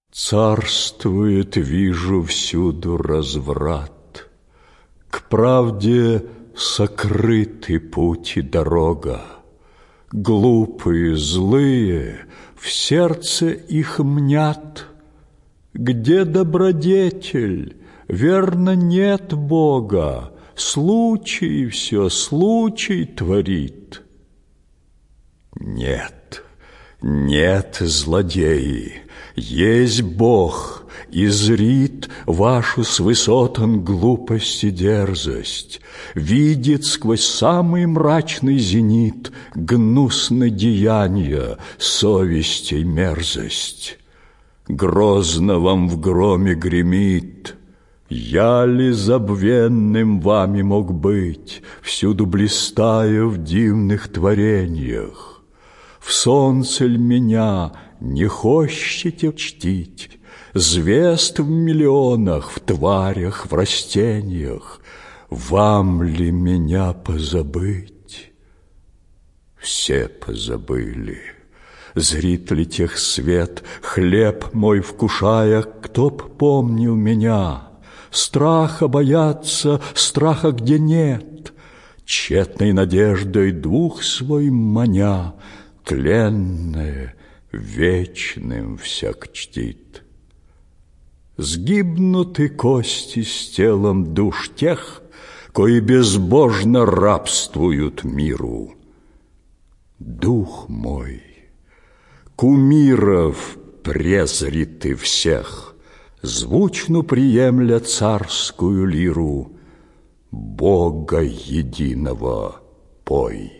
Царствует, вижу, всюду разврат, к правде сокрыты путь и дорога. Глупые, злые, в сердце их мнят. Где добродетель? Верно, нет Бога. Случай все, случай творит. Нет, нет, злодеи, есть Бог, и зрит вашу с высот он глупость и дерзость, видит сквозь самый мрачный зенит гнусное деяние, совесть и мерзость. Грозно вам в громе гремит. Я ли забвенным вами мог быть, всюду блистая в дивных творениях? В солнце ль меня не хочете чтить, звезд в миллионах, в тварях, в растениях? Вам ли меня позабыть? Все позабыли. Зрит ли тех свет, хлеб мой вкушая, кто б помнил меня? Страха бояться, страха где нет, тщетной надеждой дух свой маня, тленное вечным всяк чтит. Сгибнуты кости с телом душ тех, кои безбожно рабствуют миру. Дух мой, кумиров презрит всех, звучно приемля царскую лиру, Бога единого пой.